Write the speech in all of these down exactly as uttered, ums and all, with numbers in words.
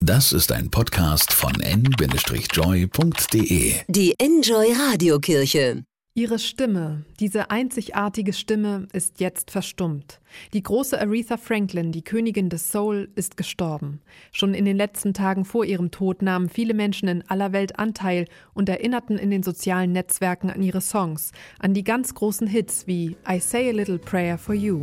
Das ist ein Podcast von en Bindestrich joy punkt de. Die Enjoy Radiokirche. Ihre Stimme, diese einzigartige Stimme, ist jetzt verstummt. Die große Aretha Franklin, die Königin des Soul, ist gestorben. Schon in den letzten Tagen vor ihrem Tod nahmen viele Menschen in aller Welt Anteil und erinnerten in den sozialen Netzwerken an ihre Songs, an die ganz großen Hits wie I Say a Little Prayer for You.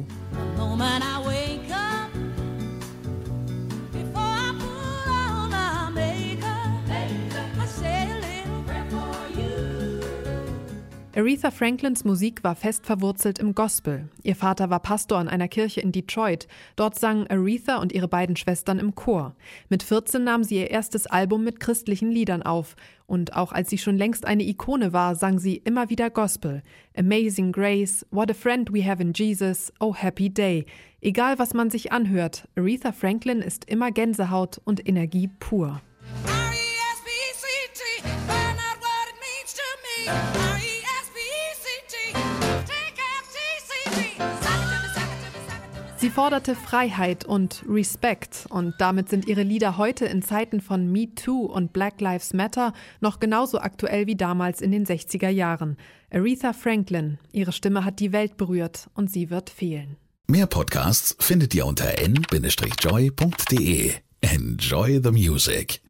Aretha Franklins Musik war fest verwurzelt im Gospel. Ihr Vater war Pastor an einer Kirche in Detroit. Dort sangen Aretha und ihre beiden Schwestern im Chor. Mit vierzehn nahm sie ihr erstes Album mit christlichen Liedern auf. Und auch als sie schon längst eine Ikone war, sang sie immer wieder Gospel. Amazing Grace, What a Friend We Have in Jesus, Oh Happy Day. Egal was man sich anhört, Aretha Franklin ist immer Gänsehaut und Energie pur. Sie forderte Freiheit und Respekt und damit sind ihre Lieder heute in Zeiten von Me Too und Black Lives Matter noch genauso aktuell wie damals in den sechziger Jahren. Aretha Franklin, ihre Stimme hat die Welt berührt und sie wird fehlen. Mehr Podcasts findet ihr unter en Bindestrich joy punkt de. Enjoy the music.